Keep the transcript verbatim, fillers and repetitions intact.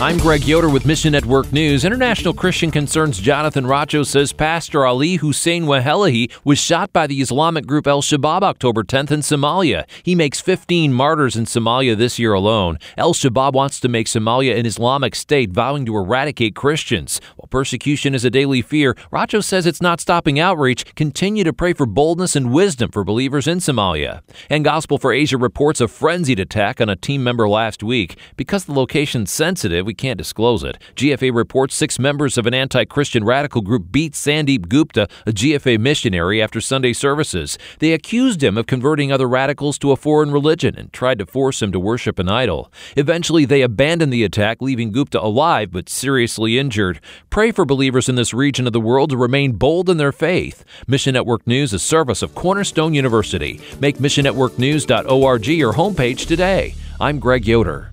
I'm Greg Yoder with Mission Network News. International Christian Concerns Jonathan Racho says Pastor Ali Hussein Wahelahi was shot by the Islamic group El-Shabaab October tenth in Somalia. He makes fifteen martyrs in Somalia this year alone. El-Shabaab wants to make Somalia an Islamic state, vowing to eradicate Christians. While persecution is a daily fear, Racho says it's not stopping outreach. Continue to pray for boldness and wisdom for believers in Somalia. And Gospel for Asia reports a frenzied attack on a team member last week. Because the location's sensitive, we can't disclose it. G F A reports six members of an anti-Christian radical group beat Sandeep Gupta, a G F A missionary, after Sunday services. They accused him of converting other radicals to a foreign religion and tried to force him to worship an idol. Eventually, they abandoned the attack, leaving Gupta alive but seriously injured. Pray for believers in this region of the world to remain bold in their faith. Mission Network News, a service of Cornerstone University. Make mission network news dot org your homepage today. I'm Greg Yoder.